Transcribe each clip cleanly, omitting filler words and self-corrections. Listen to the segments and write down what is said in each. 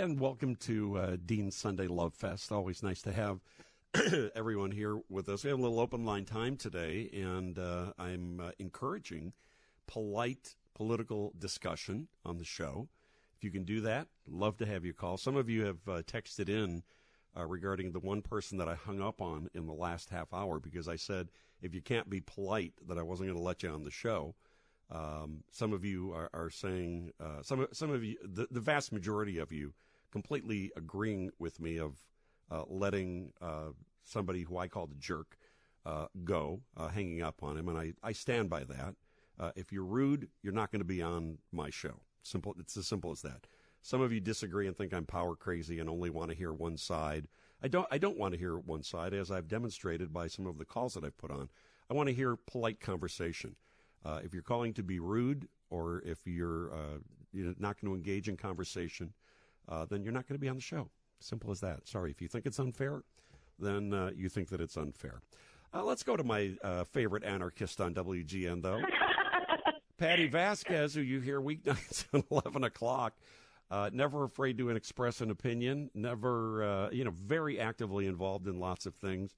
And welcome to Dean's Sunday Love Fest. Always nice to have everyone here with us. We have a little open line time today, and I'm encouraging polite political discussion on the show. If you can do that, love to have you call. Some of you have texted in regarding the one person that I hung up on in the last half hour because I said if you can't be polite that I wasn't going to let you on the show. Some of you are saying, some of you, the vast majority of you, completely agreeing with me of letting somebody who I called a jerk go, hanging up on him, and I stand by that. If you're rude, you're not going to be on my show. Simple. It's as simple as that. Some of you disagree and think I'm power crazy and only want to hear one side. I don't want to hear one side, as I've demonstrated by some of the calls that I've put on. I want to hear polite conversation. If you're calling to be rude, or if you're not going to engage in conversation, then you're not going to be on the show. Simple as that. Sorry, if you think it's unfair, then you think that it's unfair. Let's go to my favorite anarchist on WGN, though. Patty Vasquez, who you hear weeknights at 11 o'clock. Never afraid to express an opinion. Never, very actively involved in lots of things.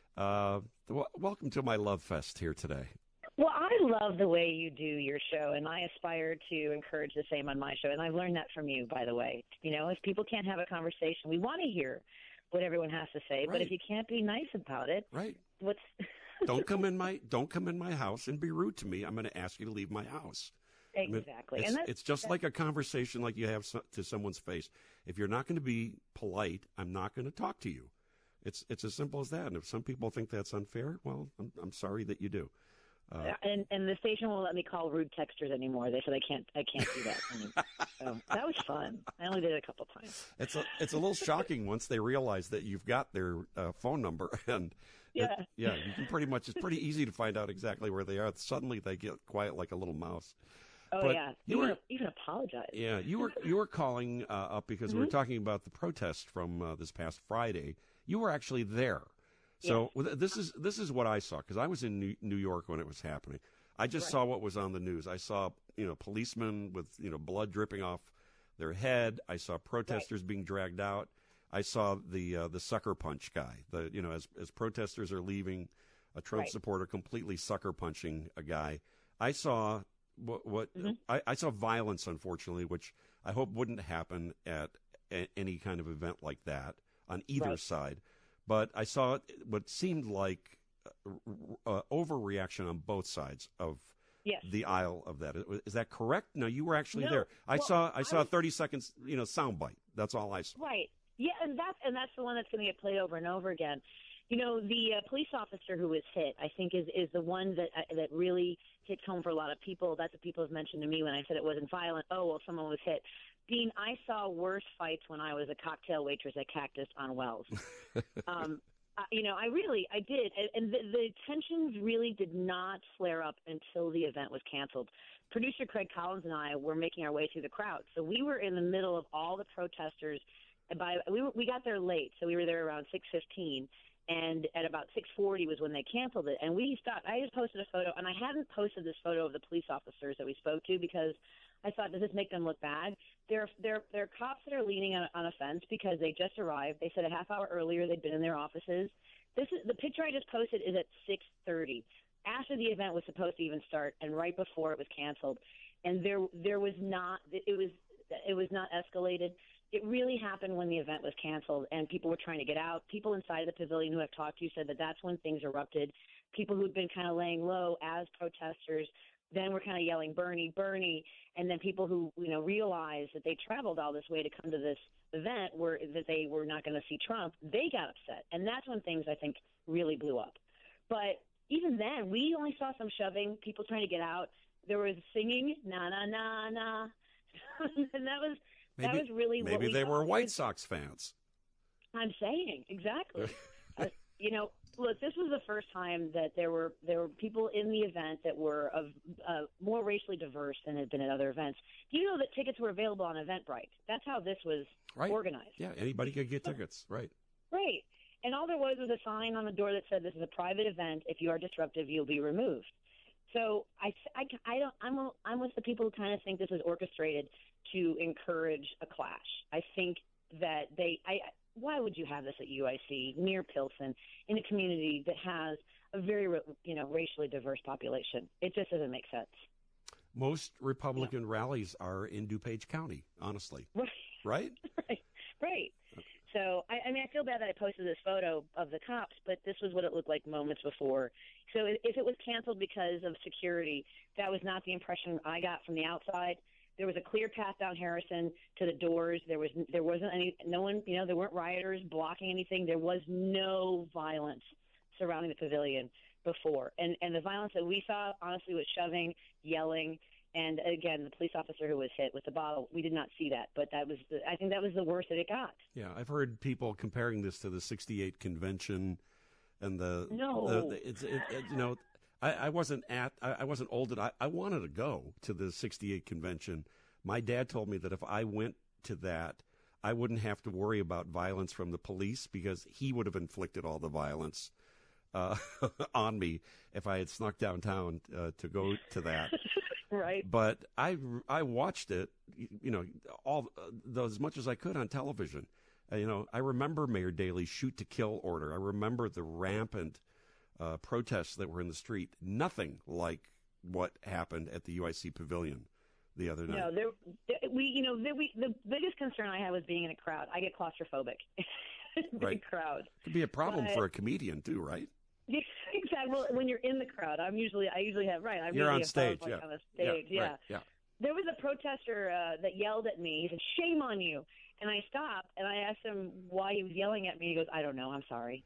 Welcome to my Love Fest here today. Well, I love the way you do your show, and I aspire to encourage the same on my show. And I've learned that from you, by the way. If people can't have a conversation, we want to hear what everyone has to say. Right. But if you can't be nice about it, right? What's don't come in my house and be rude to me. I'm going to ask you to leave my house. Exactly. I mean, it's just like a conversation like you have to someone's face. If you're not going to be polite, I'm not going to talk to you. It's as simple as that. And if some people think that's unfair, well, I'm sorry that you do. And the station won't let me call rude texters anymore. They said I can't do that anymore. So that was fun. I only did it a couple times. It's a little shocking once they realize that you've got their phone number, and you can pretty much. It's pretty easy to find out exactly where they are. Suddenly they get quiet like a little mouse. Oh, but yeah. Even apologize. Yeah, you were calling up because we were talking about the protest from this past Friday. You were actually there. So this is what I saw, because I was in New York when it was happening. I just saw what was on the news. I saw policemen with blood dripping off their head. I saw protesters being dragged out. I saw the sucker punch guy. As protesters are leaving, a Trump supporter completely sucker punching a guy. I saw I saw violence, unfortunately, which I hope wouldn't happen at any kind of event like that on either side. But I saw what seemed like overreaction on both sides of the aisle of that. Is that correct? No, you were actually there. I saw a 30 seconds soundbite. That's all I saw. Right. Yeah, and that's the one that's going to get played over and over again. The police officer who was hit, I think, is the one that really hits home for a lot of people. That's what people have mentioned to me when I said it wasn't violent. Oh, well, someone was hit. Dean, I saw worse fights when I was a cocktail waitress at Cactus on Wells. I did. And the tensions really did not flare up until the event was canceled. Producer Craig Collins and I were making our way through the crowd. So we were in the middle of all the protesters. We got there late, so we were there around 6:15. And at about 6:40 was when they canceled it. And we stopped. I just posted a photo, and I hadn't posted this photo of the police officers that we spoke to because I thought, does this make them look bad? They're cops that are leaning on a fence because they just arrived. They said a half hour earlier they'd been in their offices. The picture I just posted is at 6:30, after the event was supposed to even start, and right before it was canceled. And there was not it was not escalated. It really happened when the event was canceled and people were trying to get out. People inside of the pavilion who I've talked to said that that's when things erupted. People who'd been kind of laying low as protesters then were kind of yelling, Bernie, Bernie. And then people who, realized that they traveled all this way to come to this event that they were not going to see Trump, they got upset. And that's when things, I think, really blew up. But even then, we only saw some shoving, people trying to get out. There was singing, na, na, na, na. And that was really what maybe they were White Sox fans. I'm saying, exactly. Look, this was the first time that there were people in the event that were of more racially diverse than had been at other events. Do you know that tickets were available on Eventbrite? That's how this was organized. Yeah, anybody could get tickets, right. Right. And all there was a sign on the door that said, this is a private event. If you are disruptive, you'll be removed. So I'm with the people who kind of think this is orchestrated to encourage a clash. I think that why would you have this at UIC near Pilsen in a community that has a very, racially diverse population? It just doesn't make sense. Most Republican rallies are in DuPage County, honestly. Right? Right. So, I mean, I feel bad that I posted this photo of the cops, but this was what it looked like moments before. So if it was canceled because of security, that was not the impression I got from the outside. There was a clear path down Harrison to the doors. There wasn't no one, there weren't rioters blocking anything. There was no violence surrounding the pavilion before. And the violence that we saw, honestly, was shoving, yelling, and again, the police officer who was hit with the bottle. We did not see that, but I think that was the worst that it got. Yeah, I've heard people comparing this to the '68 convention, and I wasn't old enough. I wanted to go to the '68 convention. My dad told me that if I went to that, I wouldn't have to worry about violence from the police because he would have inflicted all the violence on me if I had snuck downtown to go to that. Right. But I watched it, as much as I could on television. I remember Mayor Daley's shoot to kill order. I remember the rampant protests that were in the street. Nothing like what happened at the UIC Pavilion the other night. No, the biggest concern I had was being in a crowd. I get claustrophobic. Big crowd. Could be a problem for a comedian too, right? Exactly. Well, when you're in the crowd, I usually have You're on stage, on the stage, yeah. Right, yeah. There was a protester that yelled at me. He said, "Shame on you!" And I stopped and I asked him why he was yelling at me. He goes, "I don't know. I'm sorry."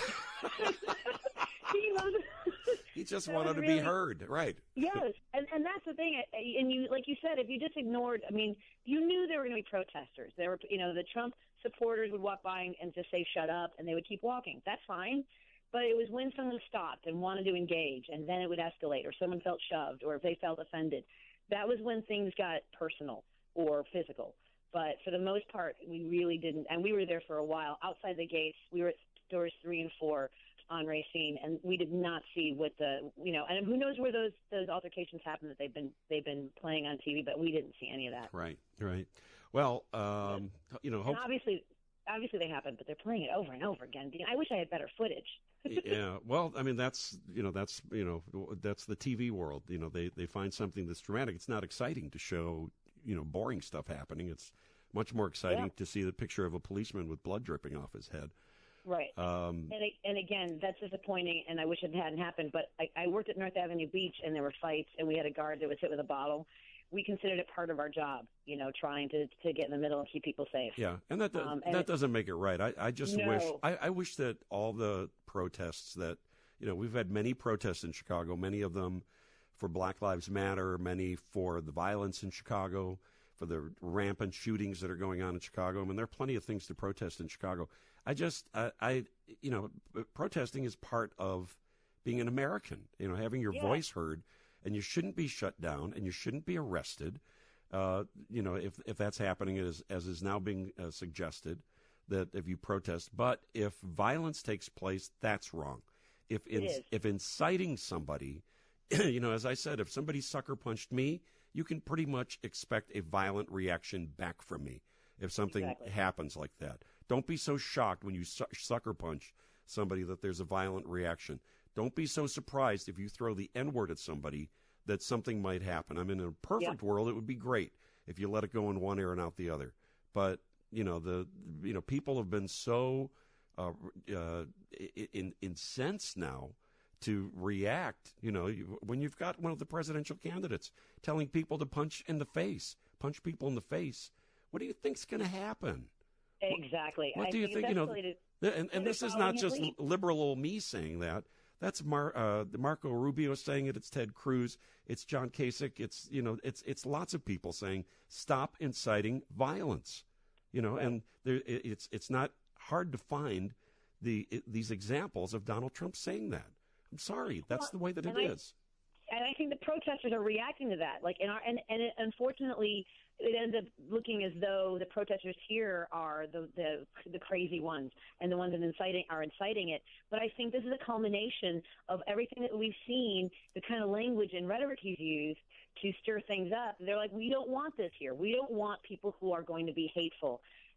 He just wanted to be heard, right? Yes, and that's the thing. And you, like you said, if you just ignored, I mean, you knew there were going to be protesters. There were, the Trump supporters would walk by and just say, "Shut up," and they would keep walking. That's fine. But it was when someone stopped and wanted to engage, and then it would escalate, or someone felt shoved, or if they felt offended. That was when things got personal or physical. But for the most part, we really didn't. And we were there for a while. Outside the gates, we were at doors 3 and 4 on Racine, and we did not see what and who knows where those altercations happened that they've been playing on TV, but we didn't see any of that. Right. Well, and obviously they happened, but they're playing it over and over again. I wish I had better footage. Yeah, well, I mean that's the TV world. They find something that's dramatic. It's not exciting to show boring stuff happening. It's much more exciting to see the picture of a policeman with blood dripping off his head. Right. And again, that's disappointing, and I wish it hadn't happened. But I worked at North Avenue Beach, and there were fights, and we had a guard that was hit with a bottle. We considered it part of our job, trying to get in the middle and keep people safe. Yeah, and that doesn't make it right. I just wish that all the protests that, we've had many protests in Chicago, many of them for Black Lives Matter, many for the violence in Chicago, for the rampant shootings that are going on in Chicago. I mean, there are plenty of things to protest in Chicago. Protesting is part of being an American, having your voice heard. And you shouldn't be shut down, and you shouldn't be arrested. If that's happening, as is now being suggested, that if you protest. But if violence takes place, that's wrong. If inciting somebody, as I said, if somebody sucker punched me, you can pretty much expect a violent reaction back from me if something happens like that. Don't be so shocked when you sucker punch somebody that there's a violent reaction. Don't be so surprised if you throw the N-word at somebody that something might happen. I mean, in a perfect world, it would be great if you let it go in one ear and out the other. But people have been so incensed now to react. When you've got one of the presidential candidates telling people to punch people in the face, what do you think's going to happen? Exactly. What do you think? And this is not just liberal old me saying that. That's Marco Rubio saying it. It's Ted Cruz. It's John Kasich. It's lots of people saying stop inciting violence. And it's not hard to find these examples of Donald Trump saying that. I'm sorry, that's the way that it is. And I think the protesters are reacting to that. Unfortunately, it ends up looking as though the protesters here are the crazy ones and the ones that are inciting it. But I think this is a culmination of everything that we've seen, the kind of language and rhetoric he's used to stir things up. They're like, we don't want this here. We don't want people who are going to be hateful.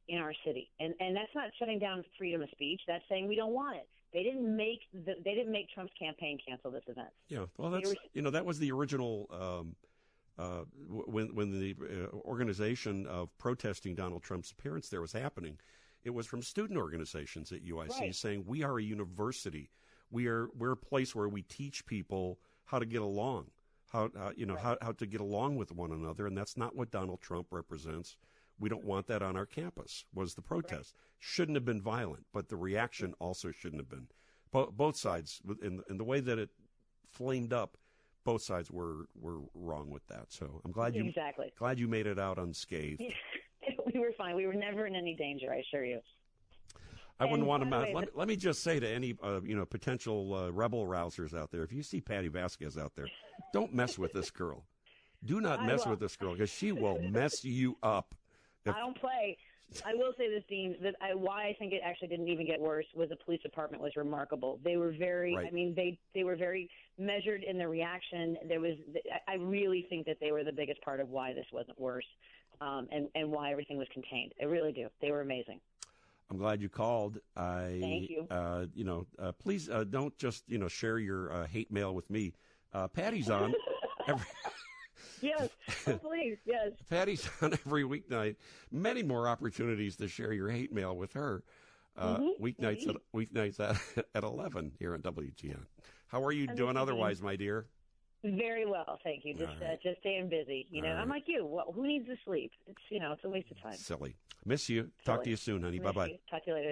in our city, and that's not shutting down freedom of speech. That's saying we don't want it. They didn't make Trump's campaign cancel this event. Yeah, well, that was the original when the organization of protesting Donald Trump's appearance there was happening. It was from student organizations at UIC Right. saying we are a university. We're a place where we teach people how to get along, how to get along with one another, and that's not what Donald Trump represents. We don't want that on our campus, was the protest. Right. Shouldn't have been violent, but the reaction also shouldn't have been. Both sides, in the way that it flamed up, both sides were wrong with that. So I'm glad you made it out unscathed. We were fine. We were never in any danger, I assure you. I wouldn't want to. Let me just say to any potential rebel rousers out there, if you see Patty Vasquez out there, don't mess with this girl. Do not mess with this girl, because she will mess you up. I don't play. I will say this, Dean, that why I think it actually didn't even get worse was the police department was remarkable. They were very, right. I mean, they were very measured in their reaction. I really think that they were the biggest part of why this wasn't worse, and why everything was contained. I really do. They were amazing. I'm glad you called. Thank you. Please don't just share your hate mail with me. Patty's on. Yes, oh, please, yes. Patty's on every weeknight. Many more opportunities to share your hate mail with her. Weeknights at 11 here on WGN. How are you doing otherwise, my dear? Very well, thank you. Just staying busy. I'm like you. Well, who needs to sleep? It's it's a waste of time. Silly. Miss you. Talk to you soon, honey. Bye-bye. Talk to you later.